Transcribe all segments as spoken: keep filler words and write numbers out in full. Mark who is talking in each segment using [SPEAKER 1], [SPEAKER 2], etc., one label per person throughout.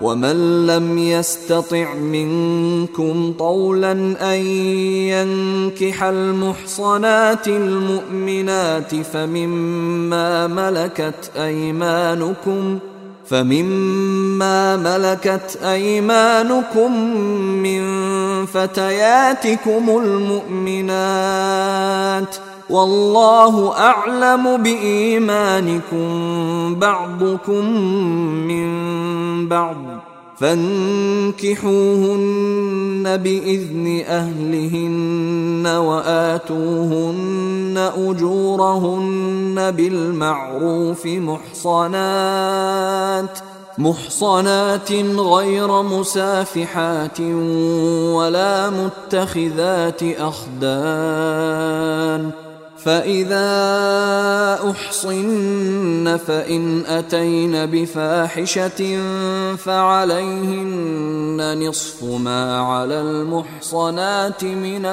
[SPEAKER 1] ومن لم يستطع منكم طولا أن ينكح المحصنات المؤمنات فمما ملكت أيمانكم فمما ملكت أيمانكم من فتياتكم المؤمنات والله أعلم بإيمانكم بعضكم من بعض فانكحوهن بإذن أهلهن وآتوهن أجورهن بالمعروف محصنات محصنات غير مسافحات ولا متخذات أخدان فإذا أحصن فإن أتين بفاحشة فعليهن نصف ما على المحصنات من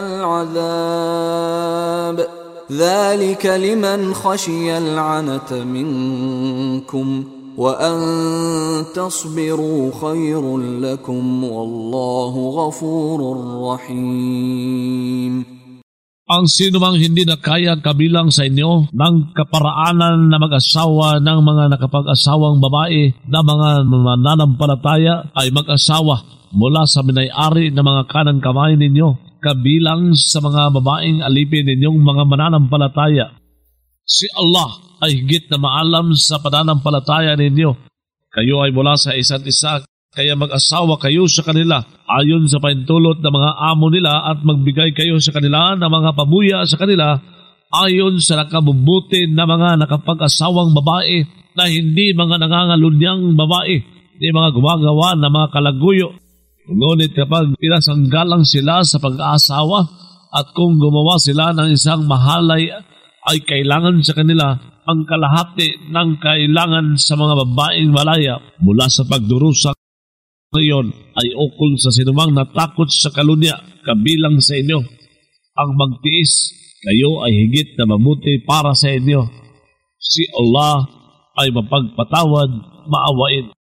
[SPEAKER 1] العذاب ذلك لمن خشي العنة منكم وأن تصبروا خير لكم والله غفور رحيم.
[SPEAKER 2] Ang sinumang hindi na kaya kabilang sa inyo ng kaparaanan na mag-asawa ng mga nakapag-asawang babae na mga mananampalataya ay mag-asawa mula sa minay-ari ng mga kanang kamay ninyo kabilang sa mga babaeng alipin ninyong mga mananampalataya. Si Allah ay higit na maalam sa pananampalataya ninyo. Kayo ay mula sa isa't isa, kaya mag-asawa kayo sa kanila ayon sa paintulot ng mga amo nila at magbigay kayo sa kanila ng mga pabuya sa kanila ayon sa nakabubuti na mga nakapag-asawang babae na hindi mga nangangalunyang babae, hindi mga gumagawa ng mga kalaguyo. Ngunit kapag pinasanggalang sila sa pag-aasawa at kung gumawa sila ng isang mahalay ay kailangan sa kanila ang kalahati ng kailangan sa mga babaeng malaya mula sa pagdurusa. Ngayon ay ukol sa sinumang natakot sa kalunya kabilang sa inyo. Ang magtiis, kayo ay higit na mabuti para sa inyo. Si Allah ay mapagpatawad, maawain.